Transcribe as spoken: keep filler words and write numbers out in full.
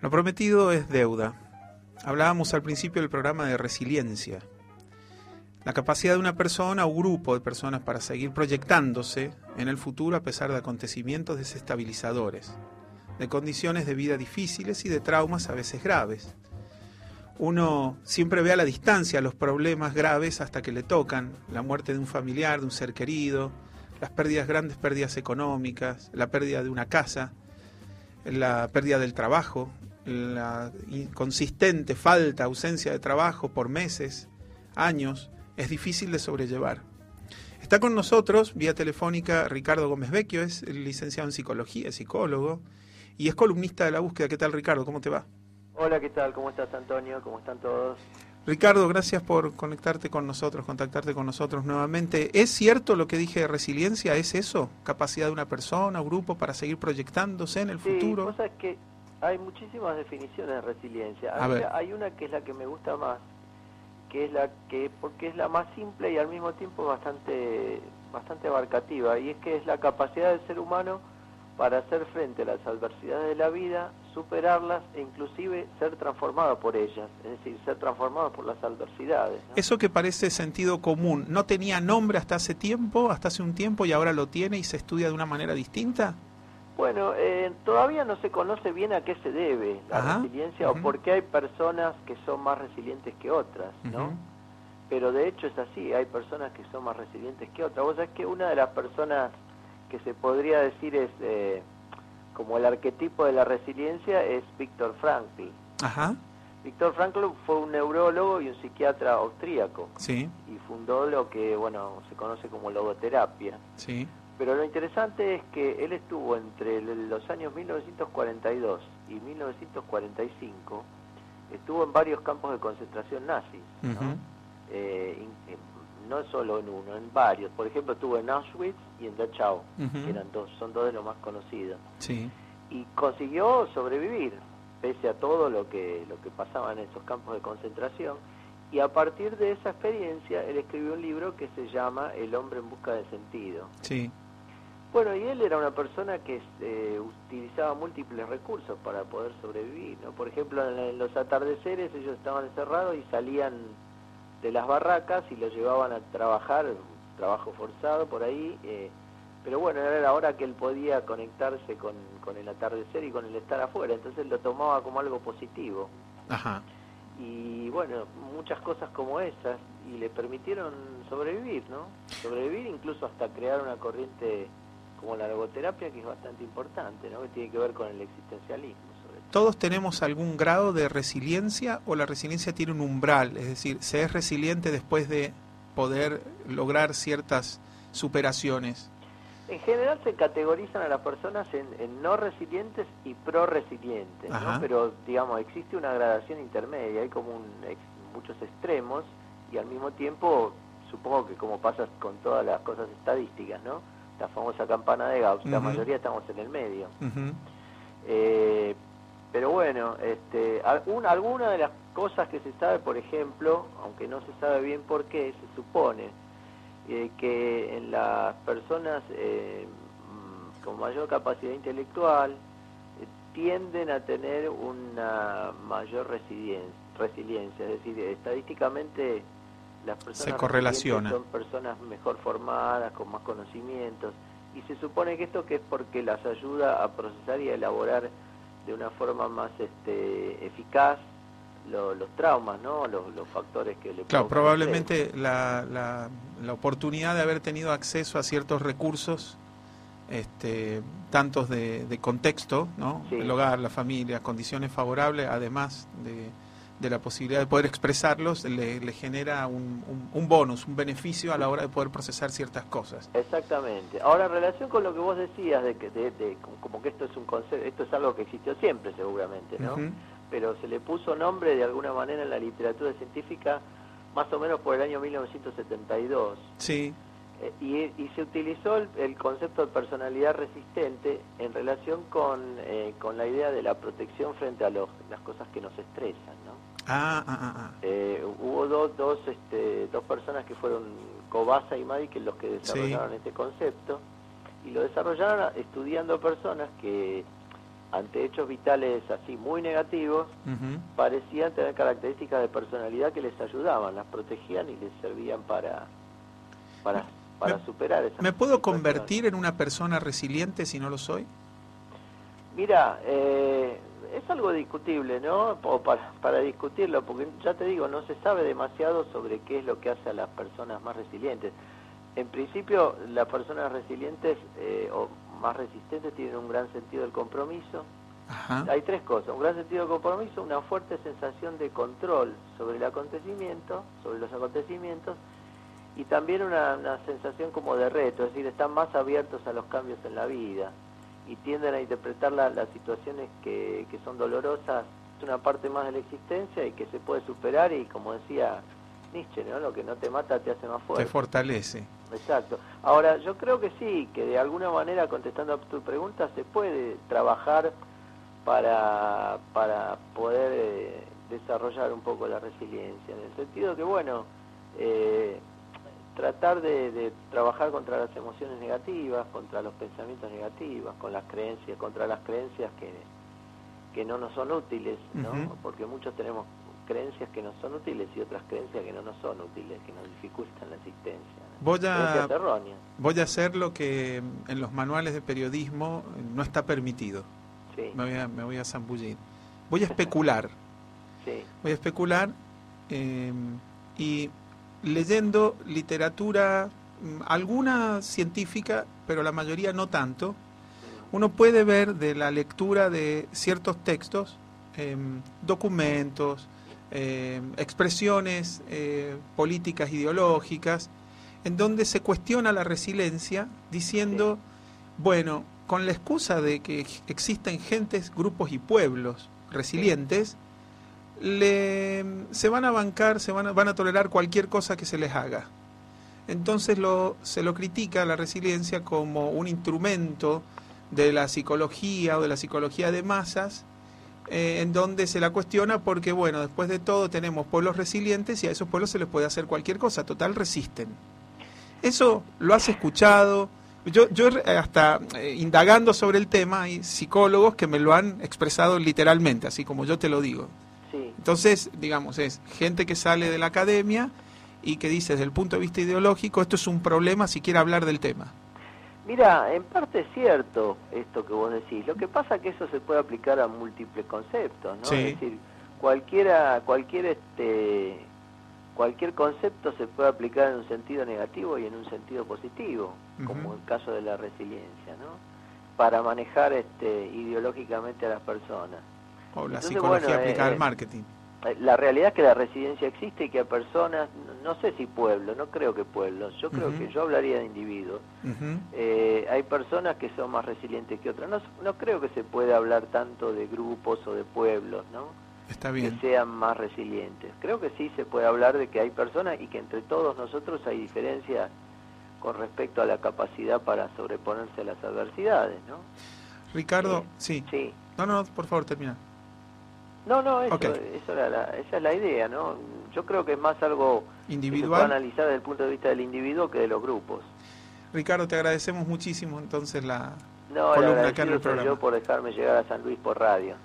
Lo prometido es deuda. Hablábamos al principio del programa de resiliencia. La capacidad de una persona o grupo de personas para seguir proyectándose en el futuro a pesar de acontecimientos desestabilizadores, de condiciones de vida difíciles y de traumas a veces graves. Uno siempre ve a la distancia los problemas graves hasta que le tocan, la muerte de un familiar, de un ser querido, las pérdidas, grandes pérdidas económicas, la pérdida de una casa, la pérdida del trabajo, la inconsistente falta, ausencia de trabajo por meses, años, es difícil de sobrellevar. Está con nosotros, vía telefónica, Ricardo Gómez Vecchio, es licenciado en psicología, es psicólogo y es columnista de La Búsqueda. ¿Qué tal, Ricardo? ¿Cómo te va? Hola, ¿qué tal? ¿Cómo estás, Antonio? ¿Cómo están todos? Ricardo, gracias por conectarte con nosotros, contactarte con nosotros nuevamente. ¿Es cierto lo que dije de resiliencia? ¿Es eso? ¿Capacidad de una persona o grupo para seguir proyectándose en el sí, futuro? Sí, cosa que hay muchísimas definiciones de resiliencia. A ver. Hay una que es la que me gusta más, que es la que, porque es la más simple y al mismo tiempo bastante, bastante abarcativa, y es que es la capacidad del ser humano para hacer frente a las adversidades de la vida, superarlas e inclusive ser transformado por ellas, es decir, ser transformado por las adversidades, ¿no? Eso que parece sentido común, ¿no tenía nombre hasta hace tiempo, hasta hace un tiempo y ahora lo tiene y se estudia de una manera distinta? Bueno, eh, todavía no se conoce bien a qué se debe la Ajá. resiliencia, uh-huh. o por qué hay personas que son más resilientes que otras, ¿no? Uh-huh. Pero de hecho es así, hay personas que son más resilientes que otras. Vos sabés que una de las personas que se podría decir es eh, como el arquetipo de la resiliencia es Viktor Frankl. Ajá. Viktor Frankl fue un neurólogo y un psiquiatra austríaco. Sí. Y fundó lo que, bueno, se conoce como logoterapia. Sí. Pero lo interesante es que él estuvo entre los años mil novecientos cuarenta y dos y mil novecientos cuarenta y cinco, estuvo en varios campos de concentración nazis, ¿no? Uh-huh. eh, in, no solo en uno, en varios. Por ejemplo, estuvo en Auschwitz y en Dachau, uh-huh. que eran dos, son dos de los más conocidos. Sí. Y consiguió sobrevivir, pese a todo lo que, lo que pasaba en esos campos de concentración. Y a partir de esa experiencia, él escribió un libro que se llama El hombre en busca de sentido. Sí. Bueno, y él era una persona que eh, utilizaba múltiples recursos para poder sobrevivir, ¿no? Por ejemplo, en, en los atardeceres ellos estaban encerrados y salían de las barracas y los llevaban a trabajar, trabajo forzado por ahí, eh, pero bueno, era la hora que él podía conectarse con, con el atardecer y con el estar afuera, entonces lo tomaba como algo positivo. Ajá. Y bueno, muchas cosas como esas, y le permitieron sobrevivir, ¿no? Sobrevivir incluso hasta crear una corriente como la logoterapia, que es bastante importante, ¿no? Que tiene que ver con el existencialismo. Sobre todo. ¿Todos tenemos algún grado de resiliencia o la resiliencia tiene un umbral? Es decir, ¿se es resiliente después de poder lograr ciertas superaciones? En general se categorizan a las personas en, en no resilientes y pro-resilientes, ¿no? Pero, digamos, existe una gradación intermedia, hay como un, ex, muchos extremos, y al mismo tiempo, supongo que como pasa con todas las cosas estadísticas, ¿no? La famosa campana de Gauss, uh-huh. la mayoría estamos en el medio. Uh-huh. eh, pero bueno, este, alguna, alguna de las cosas que se sabe, por ejemplo, aunque no se sabe bien por qué, se supone eh, que en las personas eh, con mayor capacidad intelectual eh, tienden a tener una mayor resiliencia, resiliencia, es decir, estadísticamente las personas se correlaciona. Son personas mejor formadas, con más conocimientos, y se supone que esto que es porque las ayuda a procesar y a elaborar de una forma más este, eficaz lo, los traumas, ¿no? Los, los factores que le Claro, probablemente la, la, la oportunidad de haber tenido acceso a ciertos recursos, este, tantos de, de contexto, ¿no? Sí. El hogar, la familia, condiciones favorables, además de de la posibilidad de poder expresarlos, le, le genera un, un, un bonus, un beneficio a la hora de poder procesar ciertas cosas. Exactamente. Ahora, en relación con lo que vos decías, de que de, de, como que esto es un concepto, esto es algo que existió siempre seguramente, ¿no? Uh-huh. Pero se le puso nombre de alguna manera en la literatura científica más o menos por el año mil novecientos setenta y dos. Sí. Eh, y, y se utilizó el, el concepto de personalidad resistente en relación con, eh, con la idea de la protección frente a los, las cosas que nos estresan, ¿no? Ah, ah, ah, ah. Eh, hubo dos, dos, este, dos personas que fueron Kobasa y Maddy, que los que desarrollaron sí. este concepto, y lo desarrollaron estudiando personas que ante hechos vitales así muy negativos, uh-huh. parecían tener características de personalidad que les ayudaban, las protegían y les servían para, para, para me, superar esas ¿Me puedo convertir en una persona resiliente si no lo soy? Mira, eh, es algo discutible, ¿no? O para, para discutirlo, porque ya te digo, no se sabe demasiado sobre qué es lo que hace a las personas más resilientes. En principio, las personas resilientes eh, o más resistentes tienen un gran sentido del compromiso. Ajá. Hay tres cosas: un gran sentido del compromiso, una fuerte sensación de control sobre el acontecimiento, sobre los acontecimientos, y también una, una sensación como de reto, es decir, están más abiertos a los cambios en la vida y tienden a interpretar la, las situaciones que, que son dolorosas, es una parte más de la existencia y que se puede superar, y como decía Nietzsche, ¿no? Lo que no te mata te hace más fuerte. Te fortalece. Exacto. Ahora, yo creo que sí, que de alguna manera, contestando a tu pregunta, se puede trabajar para, para poder eh, desarrollar un poco la resiliencia, en el sentido que, bueno, eh, tratar de, de trabajar contra las emociones negativas, contra los pensamientos negativos, con las creencias, contra las creencias que, que no nos son útiles, ¿no? Uh-huh. Porque muchos tenemos creencias que nos son útiles y otras creencias que no nos son útiles, que nos dificultan la existencia, ¿no? Voy a, voy a hacer lo que en los manuales de periodismo no está permitido. Sí. Me voy a, me voy a zambullir. Voy a especular. Sí. Voy a especular eh, y leyendo literatura, alguna científica, pero la mayoría no tanto, uno puede ver de la lectura de ciertos textos, eh, documentos, eh, expresiones eh, políticas, ideológicas, en donde se cuestiona la resiliencia diciendo, sí. bueno, con la excusa de que existen gentes, grupos y pueblos resilientes, le, se van a bancar, se van a, van a tolerar cualquier cosa que se les haga. Entonces lo, se lo critica a la resiliencia como un instrumento de la psicología o de la psicología de masas, eh, en donde se la cuestiona porque, bueno, después de todo tenemos pueblos resilientes y a esos pueblos se les puede hacer cualquier cosa, total resisten. Eso lo has escuchado. Yo, yo hasta eh, indagando sobre el tema, hay psicólogos que me lo han expresado literalmente, así como yo te lo digo. Sí. Entonces, digamos, es gente que sale de la academia y que dice, desde el punto de vista ideológico, esto es un problema si quiere hablar del tema. Mira, en parte es cierto esto que vos decís. Lo que pasa es que eso se puede aplicar a múltiples conceptos, ¿no? Sí. Es decir, cualquiera, cualquier este, cualquier concepto se puede aplicar en un sentido negativo y en un sentido positivo, uh-huh. como el caso de la resiliencia, ¿no? Para manejar este, ideológicamente a las personas. O la Entonces, psicología bueno, aplicada eh, al marketing. La realidad es que la resiliencia existe y que a personas, no sé si pueblos, no creo que pueblos, yo creo uh-huh. que yo hablaría de individuos. Uh-huh. Eh, hay personas que son más resilientes que otras. No, no creo que se pueda hablar tanto de grupos o de pueblos, ¿no? Está bien. Que sean más resilientes. Creo que sí se puede hablar de que hay personas y que entre todos nosotros hay diferencias con respecto a la capacidad para sobreponerse a las adversidades, ¿no? Ricardo, eh, sí. sí. No, no, por favor, termina. No, no, eso, okay. eso era la, esa es la idea, ¿no? Yo creo que es más algo individual, que se puede analizar desde el punto de vista del individuo que de los grupos. Ricardo, te agradecemos muchísimo entonces la no, columna acá en el soy programa. Yo por dejarme llegar a San Luis por radio.